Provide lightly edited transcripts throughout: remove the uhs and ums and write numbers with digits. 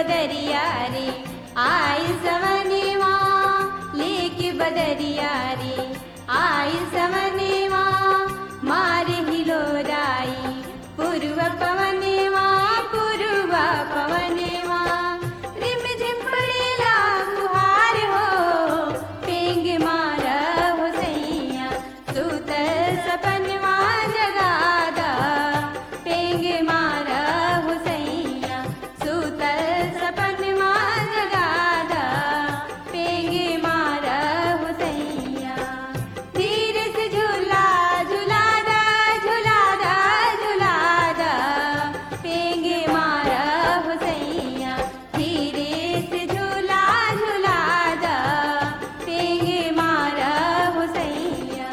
बदरिया रे आई सवनेवा, लेके बदरिया रे आई सवनेवा, मारे हिलोराई पूर्व पवनेवा, पूर्व पवनेवा। रिम झिम पड़ेला फुहार हो, पेंग मारा हो सैया, सूतल सपनवा जगादा, पेंग मारा हो सैया, सूतल सपनवा जगादा, पेंग मारा हो सैया। धीरे से झूला झुलादा, झुलादा, झुलादा, पेंग मारा हो सैया, धीरे से झूला झुलादा, पेंग मारा हो सैया।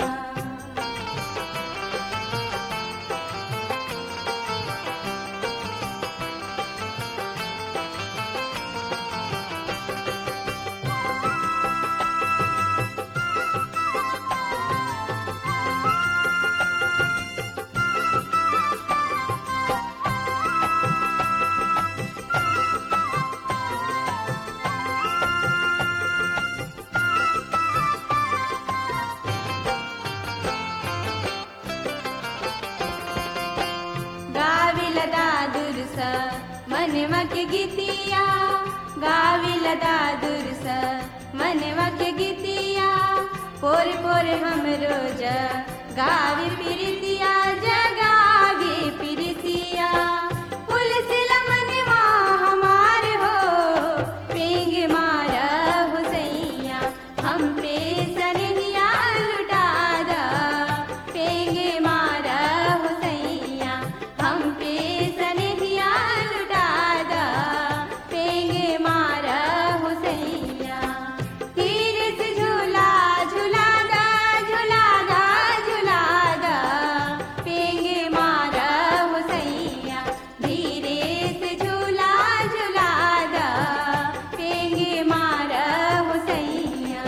गाविल दादुरस मनवा के गीतिया, गाविल दादुरस मनवा के गीतिया, पोर पोर हम रोज गावी प्रीतिया, जगावी प्रीतिया। पुलसिल मनवा हमार हो, पेंग मारा हो सैया, हम पे सनहिया लुटादा, पेंग मारा हो सैया, हम पे सनहिया लुटादा, पेंग मारा हो सैया। धीरे से झूला झुलादा, झुलादा, झुलादा, पेंग मारा हो सैया, धीरे से झूला झुलादा, पेंग मारा हो सैया।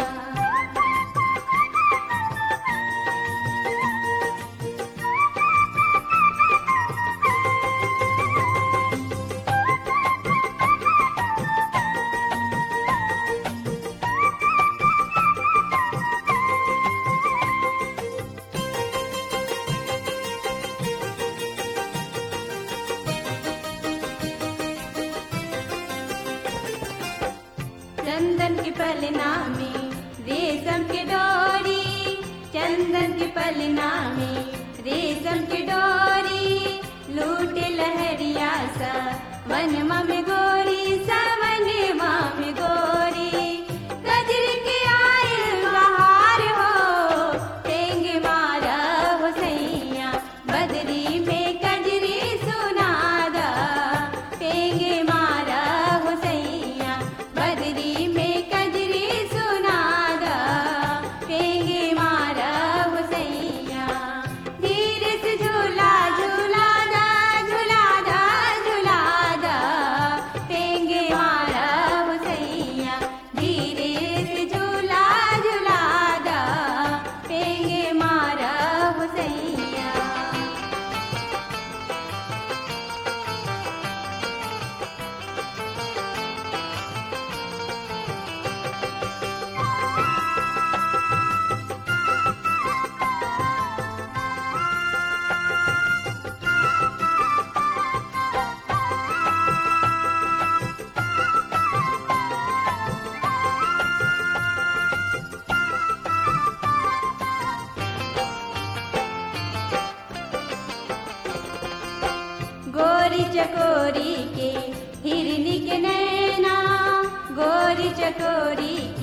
चंदन की पलना में रेशम की डोरी, चंदन की पलना में रेशम की डोरी, लूटे लहरिया सा वनमा में गोरी, सवनमा में गोरी। गजर के आयल बहार हो, पेंग मारा हो सैया, बदरी में कजरी सुनादा, पेंग मारा हो सैया, बदरी में कजरी सुनादा, पेंग मारा हो सैया। धीरे से झूला झुलादा, झुलादा, झुलादा, पेंग मारा हो सैया, धीरे से झूला झुलादा, पेंग मारा हो सैया। गोरी चकोरी के हिरनी के नैना, गोरी चकोरी